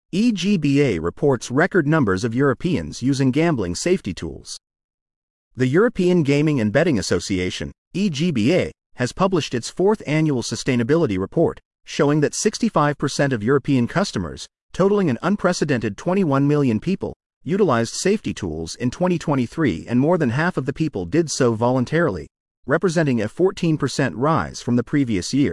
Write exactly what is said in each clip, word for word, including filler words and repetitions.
E G B A reports record numbers of Europeans using gambling safety tools. The European Gaming and Betting Association, E G B A, has published its fourth annual sustainability report, showing that sixty-five percent of European customers, totaling an unprecedented twenty-one million people, utilized safety tools in twenty twenty-three, and more than half of the people did so voluntarily, representing a fourteen percent rise from the previous year.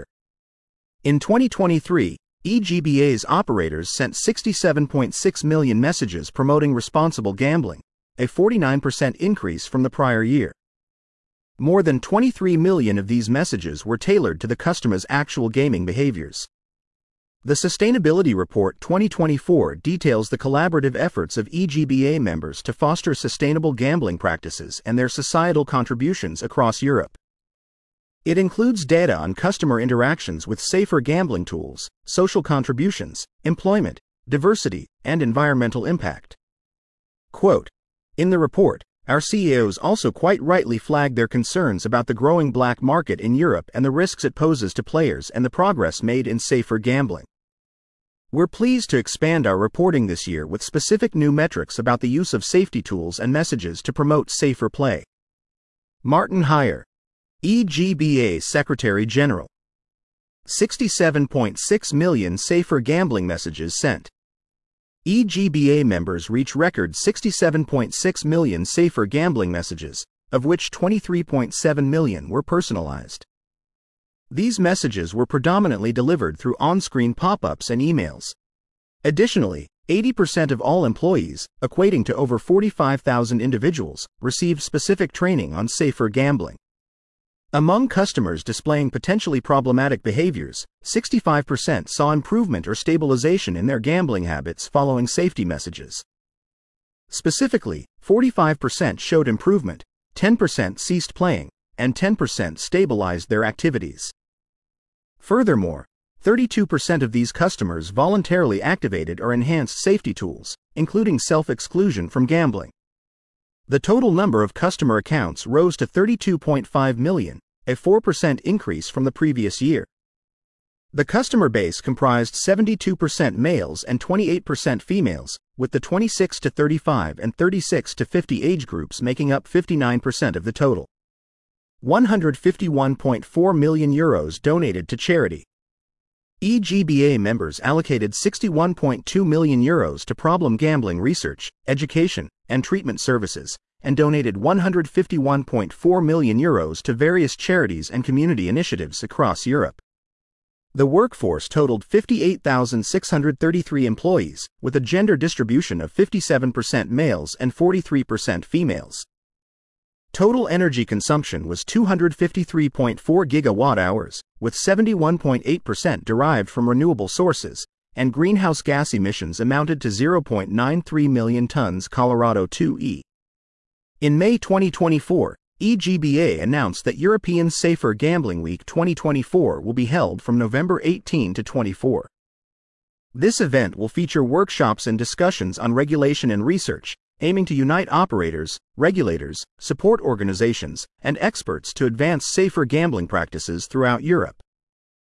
In twenty twenty-three, E G B A's operators sent sixty-seven point six million messages promoting responsible gambling, a forty-nine percent increase from the prior year. More than twenty-three million of these messages were tailored to the customer's actual gaming behaviors. The Sustainability Report twenty twenty-four details the collaborative efforts of E G B A members to foster sustainable gambling practices and their societal contributions across Europe. It includes data on customer interactions with safer gambling tools, social contributions, employment, diversity, and environmental impact. Quote, "In the report, our C E Os also quite rightly flagged their concerns about the growing black market in Europe and the risks it poses to players and the progress made in safer gambling. We're pleased to expand our reporting this year with specific new metrics about the use of safety tools and messages to promote safer play." Martin Heyer, E G B A Secretary General. sixty-seven point six million safer gambling messages sent. E G B A members reach record sixty-seven point six million safer gambling messages, of which twenty-three point seven million were personalized. These messages were predominantly delivered through on-screen pop-ups and emails. Additionally, eighty percent of all employees, equating to over forty-five thousand individuals, received specific training on safer gambling. Among customers displaying potentially problematic behaviors, sixty-five percent saw improvement or stabilization in their gambling habits following safety messages. Specifically, forty-five percent showed improvement, ten percent ceased playing, and ten percent stabilized their activities. Furthermore, thirty-two percent of these customers voluntarily activated or enhanced safety tools, including self-exclusion from gambling. The total number of customer accounts rose to thirty-two point five million, a four percent increase from the previous year. The customer base comprised seventy-two percent males and twenty-eight percent females, with the twenty-six to thirty-five and thirty-six to fifty age groups making up fifty-nine percent of the total. one hundred fifty-one point four million euros donated to charity. E G B A members allocated sixty-one point two million euros to problem gambling research, education, and treatment services, and donated one hundred fifty-one point four million euros to various charities and community initiatives across Europe. The workforce totaled fifty-eight thousand six hundred thirty-three employees, with a gender distribution of fifty-seven percent males and forty-three percent females. Total energy consumption was two hundred fifty-three point four gigawatt hours, with seventy-one point eight percent derived from renewable sources, and greenhouse gas emissions amounted to zero point nine three million tons Colorado two E. In May twenty twenty-four, E G B A announced that European Safer Gambling Week twenty twenty-four will be held from November eighteenth to twenty-fourth. This event will feature workshops and discussions on regulation and research, aiming to unite operators, regulators, support organizations, and experts to advance safer gambling practices throughout Europe.